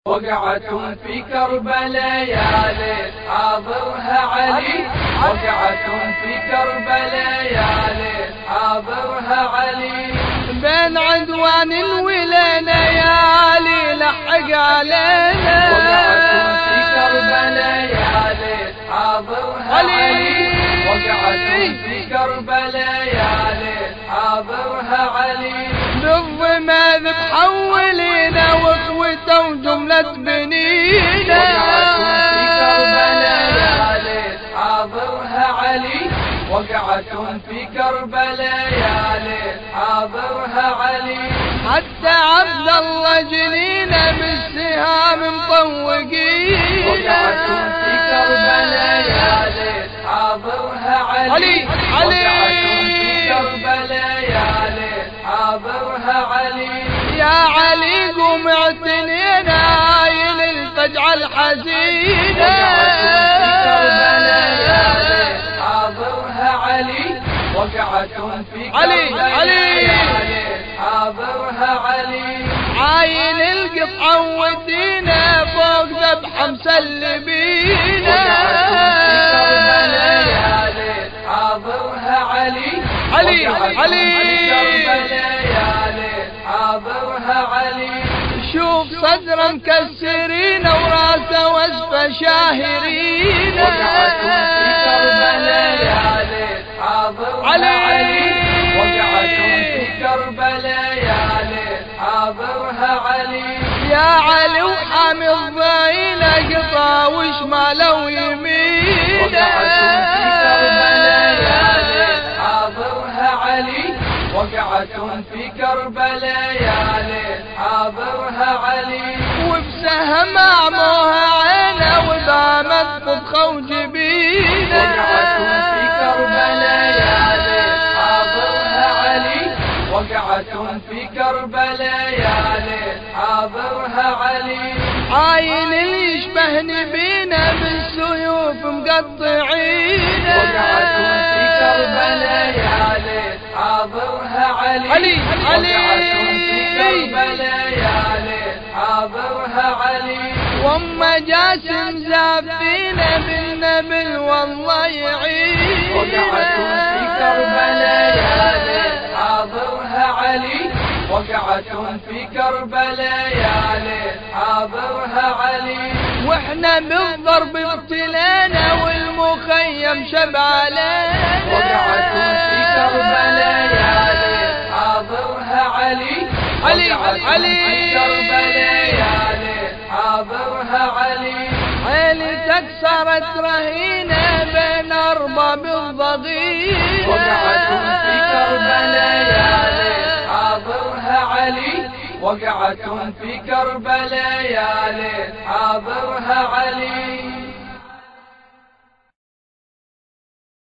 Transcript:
وقعة في كربلاء يا ليل حاضرها علي، وقعة في كربلاء يا ليل حاضرها علي، بين عدوان الولينا يا علي لحق علينا. وقعة في كربلاء يا ليل حاضرها علي، وقعة في كربلاء يا ليل حاضرها علي، بالضماد محولينا واخوته وجملة بنينا. وقعة في كربلاء يا ليل حاضرها علي، وقعة في كربلاء يا ليل حاضرها علي، حتى عبد الله جنينا بالسهام مطوقينا. وقعة في كربلاء يا ليل حاضرها علي، وقعة في كربلاء يا ليل حاضرها علي، يا علي قوم اعتنينا عاين الفجعة الحزينة. وقعة في كربلاء يا ليل حاضرها علي، وقعة في كربلاء يا ليل حاضرها علي، عاين القطعة ودينا فوق ذبحة مسلبينا. وقعة في كربلاء يا ليل حاضرها علي، كربلاء يا ليل حاضرها علي، شوف صدر مكسرين وراسه واسفه شاهرين. وقعة في كربلاء يا ليل حاضرها علي، وقعة في كربلاء يا ليل حاضرها علي، يا علي وحامي الضايله قطا وشماله ويمينه. وقعة في كربلاء يا ليل حاضرها علي، وقعة في كربلاء يا ليل حاضرها علي، وبسهم اعموها عينه وبامت طبخه وجبينه. وقعة في كربلاء يا ليل حاضرها علي، وقعة في كربلاء يا ليل حاضرها علي، عاين اللي يشبهني بينا بالسيوف مقطعينه. وقعة في كربلاء يا ليل حاضرها علي، وقعة في كربلاء يا ليل حاضرها علي، وأما جاسم زافينا بالنبل والله يعين. وقعة في كربلاء يا ليل حاضرها علي، وقعة في كربلاء يا ليل حاضرها علي، واحنا بالضرب ابتلانا والمخيم شب علينا. وقعة في كربلاء يا ليل حاضرها علي، وقعة في كربلاء يا ليل حاضرها علي، عيلتك صارت رهينة بين أرباب الضغينة. وقعة في كربلاء يا ليل حاضرها علي، وقعة في كربلاء يا ليل حاضرها علي.